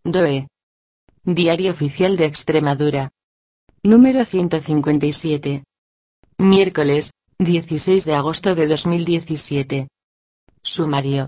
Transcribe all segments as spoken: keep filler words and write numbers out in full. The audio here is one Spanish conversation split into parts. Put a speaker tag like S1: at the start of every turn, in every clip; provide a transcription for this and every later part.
S1: D O E. Diario Oficial de Extremadura. Número ciento cincuenta y siete. Miércoles, dieciséis de agosto de dos mil diecisiete. Sumario.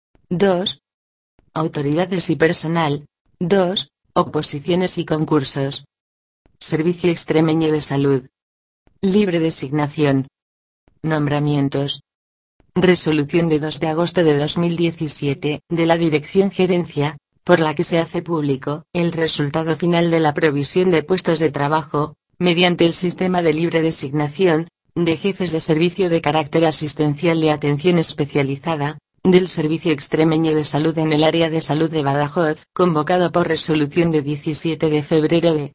S1: dos. Autoridades y personal. dos. Oposiciones y concursos. Servicio Extremeño de Salud. Libre designación. Nombramientos. Resolución de dos de agosto de dos mil diecisiete, de la Dirección Gerencia, por la que se hace público el resultado final de la provisión de puestos de trabajo, mediante el sistema de libre designación, de jefes de servicio de carácter asistencial de atención especializada, del Servicio Extremeño de Salud en el área de salud de Badajoz, convocado por resolución de diecisiete de febrero de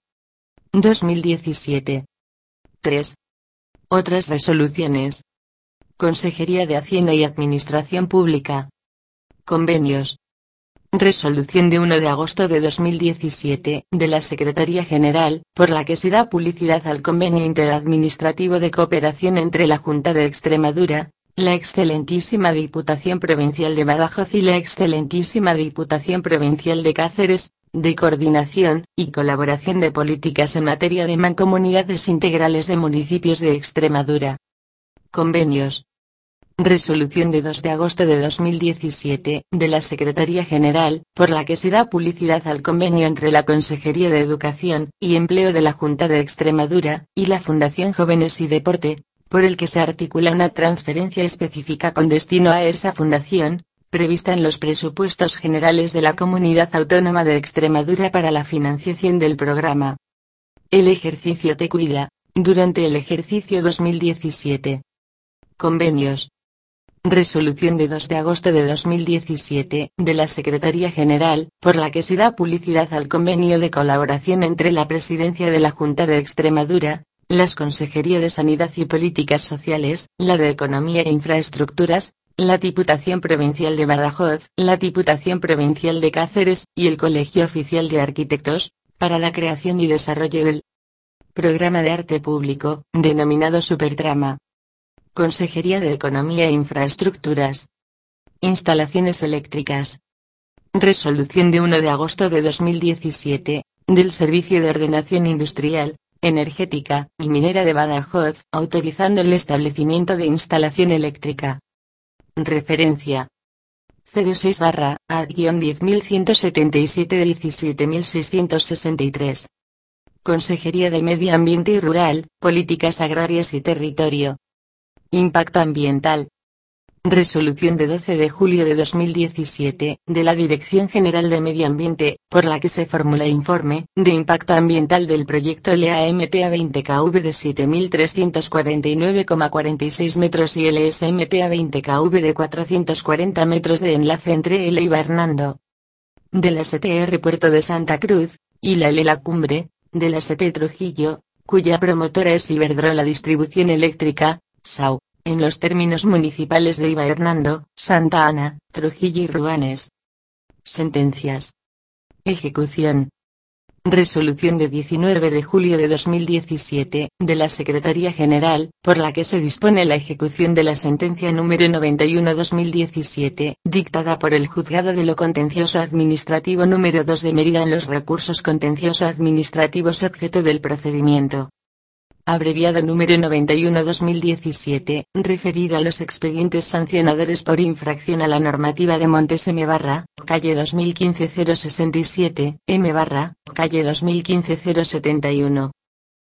S1: dos mil diecisiete. tres. Otras resoluciones. Consejería de Hacienda y Administración Pública. Convenios. Resolución de uno de agosto de dos mil diecisiete, de la Secretaría General, por la que se da publicidad al Convenio Interadministrativo de Cooperación entre la Junta de Extremadura, la Excelentísima Diputación Provincial de Badajoz y la Excelentísima Diputación Provincial de Cáceres, de coordinación y colaboración de políticas en materia de mancomunidades integrales de municipios de Extremadura. Convenios. Resolución de dos de agosto de dos mil diecisiete, de la Secretaría General, por la que se da publicidad al convenio entre la Consejería de Educación y Empleo de la Junta de Extremadura, y la Fundación Jóvenes y Deporte, por el que se articula una transferencia específica con destino a esa fundación, prevista en los presupuestos generales de la Comunidad Autónoma de Extremadura para la financiación del programa El Ejercicio Te Cuida, durante el ejercicio dos mil diecisiete. Convenios. Resolución de dos de agosto de dos mil diecisiete, de la Secretaría General, por la que se da publicidad al convenio de colaboración entre la Presidencia de la Junta de Extremadura, las Consejería de Sanidad y Políticas Sociales, la de Economía e Infraestructuras, la Diputación Provincial de Badajoz, la Diputación Provincial de Cáceres, y el Colegio Oficial de Arquitectos, para la creación y desarrollo del programa de arte público, denominado Supertrama. Consejería de Economía e Infraestructuras. Instalaciones eléctricas. Resolución de uno de agosto de dos mil diecisiete, del Servicio de Ordenación Industrial, Energética y Minera de Badajoz, autorizando el establecimiento de instalación eléctrica. Referencia. cero seis barra A D diez mil ciento setenta y siete de diecisiete mil seiscientos sesenta y tres. Consejería de Medio Ambiente y Rural, Políticas Agrarias y Territorio. Impacto ambiental. Resolución de doce de julio de dos mil diecisiete, de la Dirección General de Medio Ambiente, por la que se formula informe de impacto ambiental del proyecto L A M P A veinte K V de siete mil trescientos cuarenta y nueve coma cuarenta y seis metros y L S M P A veinte K V de cuatrocientos cuarenta metros de enlace entre L y Hernando. De la S T R Puerto de Santa Cruz, y la L La Cumbre, de la S T Trujillo, cuya promotora es Iberdrola Distribución Eléctrica, S A U, en los términos municipales de Iba Hernando, Santa Ana, Trujillo y Ruanes. Sentencias. Ejecución. Resolución de diecinueve de julio de dos mil diecisiete, de la Secretaría General, por la que se dispone la ejecución de la sentencia número noventa y uno barra dos mil diecisiete, dictada por el Juzgado de lo Contencioso Administrativo número dos de Mérida en los recursos contencioso administrativos objeto del procedimiento. Abreviado número noventa y uno barra dos mil diecisiete, referido a los expedientes sancionadores por infracción a la normativa de Montes M barra, calle dos mil quince cero sesenta y siete, M barra, calle dos mil quince cero setenta y uno.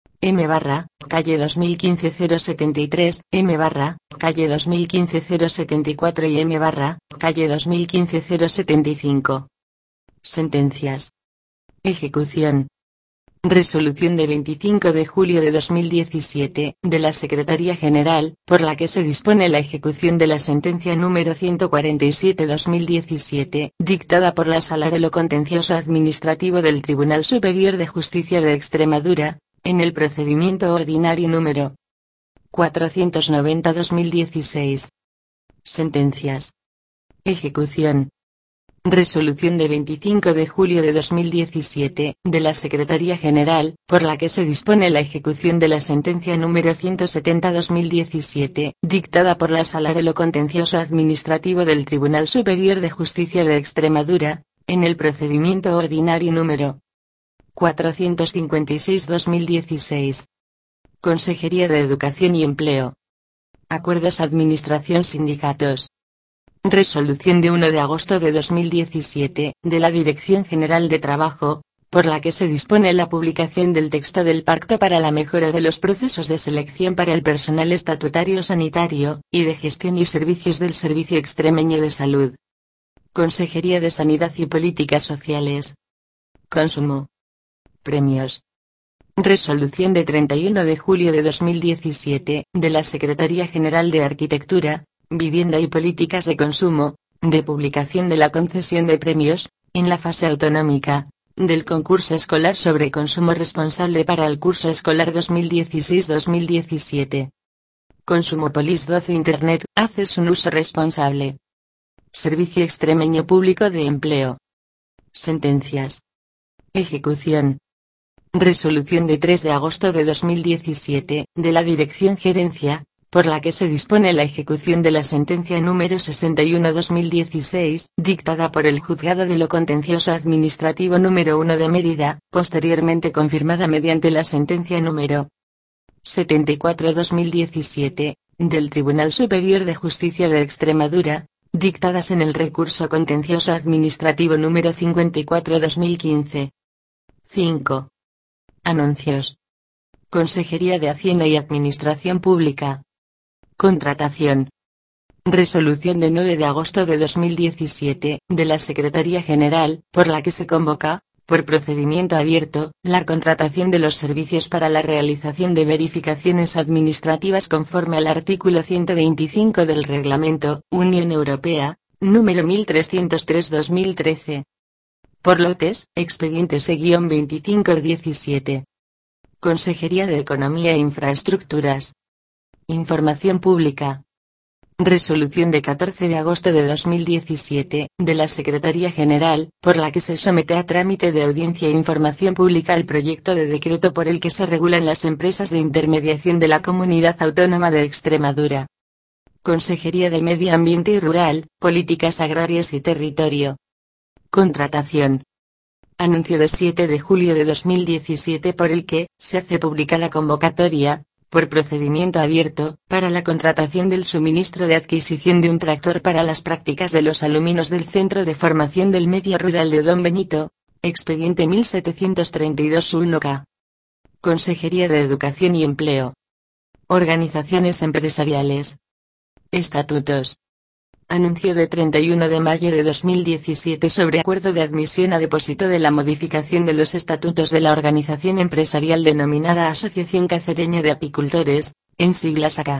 S1: M barra, calle dos mil quince cero setenta y tres, M barra, calle dos mil quince cero setenta y cuatro y M barra, calle dos mil quince cero setenta y cinco. Sentencias. Ejecución. Resolución de veinticinco de julio de dos mil diecisiete, de la Secretaría General, por la que se dispone la ejecución de la sentencia número ciento cuarenta y siete barra dos mil diecisiete, dictada por la Sala de lo Contencioso Administrativo del Tribunal Superior de Justicia de Extremadura, en el procedimiento ordinario número cuatrocientos noventa barra dos mil dieciséis. Sentencias. Ejecución. Resolución de veinticinco de julio de dos mil diecisiete, de la Secretaría General, por la que se dispone la ejecución de la sentencia número ciento setenta barra dos mil diecisiete, dictada por la Sala de lo Contencioso Administrativo del Tribunal Superior de Justicia de Extremadura, en el procedimiento ordinario número cuatrocientos cincuenta y seis barra dos mil dieciséis. Consejería de Educación y Empleo. Acuerdos Administración-Sindicatos. Resolución de uno de agosto de dos mil diecisiete, de la Dirección General de Trabajo, por la que se dispone la publicación del texto del Pacto para la mejora de los procesos de selección para el personal estatutario sanitario, y de gestión y servicios del Servicio Extremeño de Salud. Consejería de Sanidad y Políticas Sociales. Consumo. Premios. Resolución de treinta y uno de julio de dos mil diecisiete, de la Secretaría General de Arquitectura, Vivienda y Políticas de Consumo, de publicación de la concesión de premios, en la fase autonómica, del concurso escolar sobre consumo responsable para el curso escolar dos mil dieciséis dos mil diecisiete. Consumopolis doce Internet, haces un uso responsable. Servicio Extremeño Público de Empleo. Sentencias. Ejecución. Resolución de tres de agosto de dos mil diecisiete, de la Dirección Gerencia, por la que se dispone la ejecución de la sentencia número sesenta y uno barra dos mil dieciséis, dictada por el Juzgado de lo Contencioso Administrativo número uno de Mérida, posteriormente confirmada mediante la sentencia número setenta y cuatro barra dos mil diecisiete, del Tribunal Superior de Justicia de Extremadura, dictadas en el recurso contencioso administrativo número cincuenta y cuatro barra dos mil quince. cinco. Anuncios. Consejería de Hacienda y Administración Pública. Contratación. Resolución de nueve de agosto de dos mil diecisiete, de la Secretaría General, por la que se convoca, por procedimiento abierto, la contratación de los servicios para la realización de verificaciones administrativas conforme al artículo ciento veinticinco del Reglamento, Unión Europea, número mil trescientos tres barra dos mil trece. Por lotes, expediente C veinticinco diecisiete. Consejería de Economía e Infraestructuras. Información Pública. Resolución de catorce de agosto de dos mil diecisiete, de la Secretaría General, por la que se somete a trámite de audiencia e información pública el proyecto de decreto por el que se regulan las empresas de intermediación de la Comunidad Autónoma de Extremadura. Consejería de Medio Ambiente y Rural, Políticas Agrarias y Territorio. Contratación. Anuncio de siete de julio de dos mil diecisiete por el que se hace pública la convocatoria, por procedimiento abierto, para la contratación del suministro de adquisición de un tractor para las prácticas de los alumnos del Centro de Formación del Medio Rural de Don Benito, expediente mil setecientos treinta y dos uno K. Consejería de Educación y Empleo. Organizaciones empresariales. Estatutos. Anuncio de treinta y uno de mayo de dos mil diecisiete sobre acuerdo de admisión a depósito de la modificación de los estatutos de la organización empresarial denominada Asociación Cacereña de Apicultores, en siglas A C A.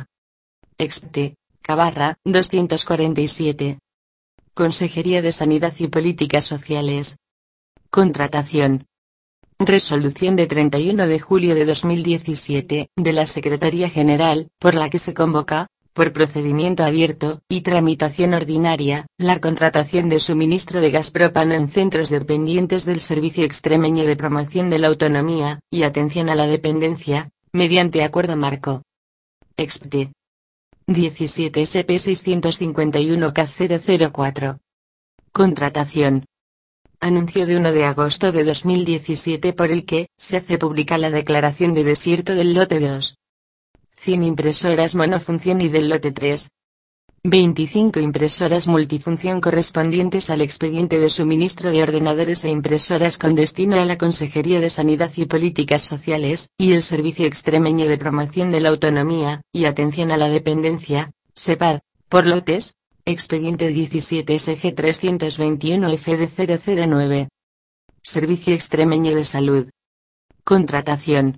S1: Expte, Cabarra, doscientos cuarenta y siete. Consejería de Sanidad y Políticas Sociales. Contratación. Resolución de treinta y uno de julio de dos mil diecisiete, de la Secretaría General, por la que se convoca, por procedimiento abierto, y tramitación ordinaria, la contratación de suministro de gas propano en centros dependientes del Servicio Extremeño de Promoción de la Autonomía, y Atención a la Dependencia, mediante Acuerdo Marco. Expte. diecisiete S P seiscientos cincuenta y uno K cero cero cuatro. Contratación. Anuncio de uno de agosto de dos mil diecisiete por el que se hace pública la declaración de desierto del lote dos. cien impresoras monofunción y del lote tres. veinticinco impresoras multifunción correspondientes al expediente de suministro de ordenadores e impresoras con destino a la Consejería de Sanidad y Políticas Sociales, y el Servicio Extremeño de Promoción de la Autonomía, y Atención a la Dependencia, SEPAD, por lotes, expediente diecisiete S G trescientos veintiuno F D cero cero nueve. Servicio Extremeño de Salud. Contratación.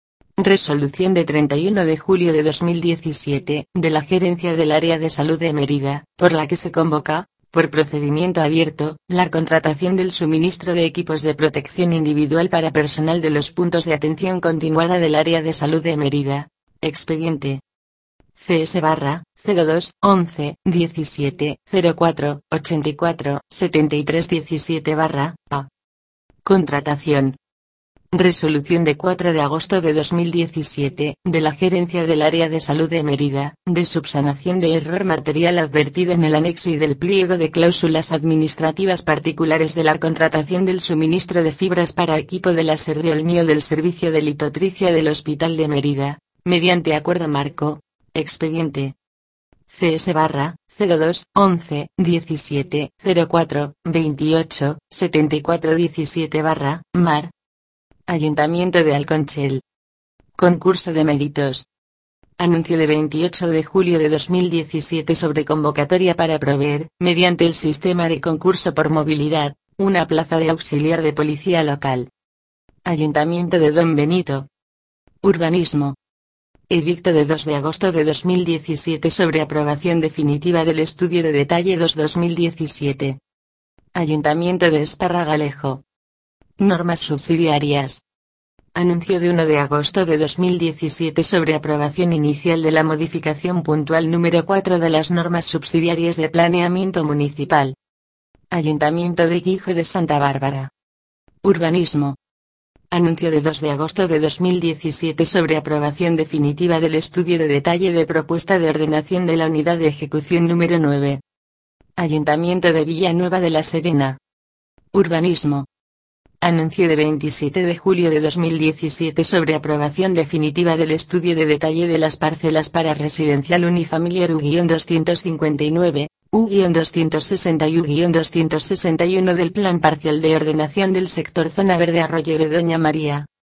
S1: Resolución de treinta y uno de julio de dos mil diecisiete, de la Gerencia del Área de Salud de Mérida, por la que se convoca, por procedimiento abierto, la contratación del suministro de equipos de protección individual para personal de los puntos de atención continuada del Área de Salud de Mérida, expediente C S barra, cero dos, once, diecisiete, cero cuatro, ochenta y cuatro, setenta y tres diecisiete barra, A. Contratación. Resolución de cuatro de agosto de dos mil diecisiete, de la Gerencia del Área de Salud de Mérida, de subsanación de error material advertido en el anexo y del pliego de cláusulas administrativas particulares de la contratación del suministro de fibras para equipo de láser de Olmio del Servicio de Litotricia del Hospital de Mérida, mediante acuerdo marco, expediente C S barra, cero dos, once, diecisiete, cero cuatro, veintiocho, setenta y cuatro diecisiete barra, mar. Ayuntamiento de Alconchel. Concurso de méritos. Anuncio de veintiocho de julio de dos mil diecisiete sobre convocatoria para proveer, mediante el sistema de concurso por movilidad, una plaza de auxiliar de policía local. Ayuntamiento de Don Benito. Urbanismo. Edicto de dos de agosto de dos mil diecisiete sobre aprobación definitiva del estudio de detalle dos dos mil diecisiete. Ayuntamiento de Esparragalejo. Normas subsidiarias. Anuncio de uno de agosto de dos mil diecisiete sobre aprobación inicial de la modificación puntual número cuatro de las normas subsidiarias de planeamiento municipal. Ayuntamiento de Guijo de Santa Bárbara. Urbanismo. Anuncio de dos de agosto de dos mil diecisiete sobre aprobación definitiva del estudio de detalle de propuesta de ordenación de la unidad de ejecución número nueve. Ayuntamiento de Villanueva de la Serena. Urbanismo. Anuncio de veintisiete de julio de dos mil diecisiete sobre aprobación definitiva del estudio de detalle de las parcelas para residencial unifamiliar U doscientos cincuenta y nueve, U doscientos sesenta y U doscientos sesenta y uno del Plan Parcial de Ordenación del Sector Zona Verde Arroyo de Doña María.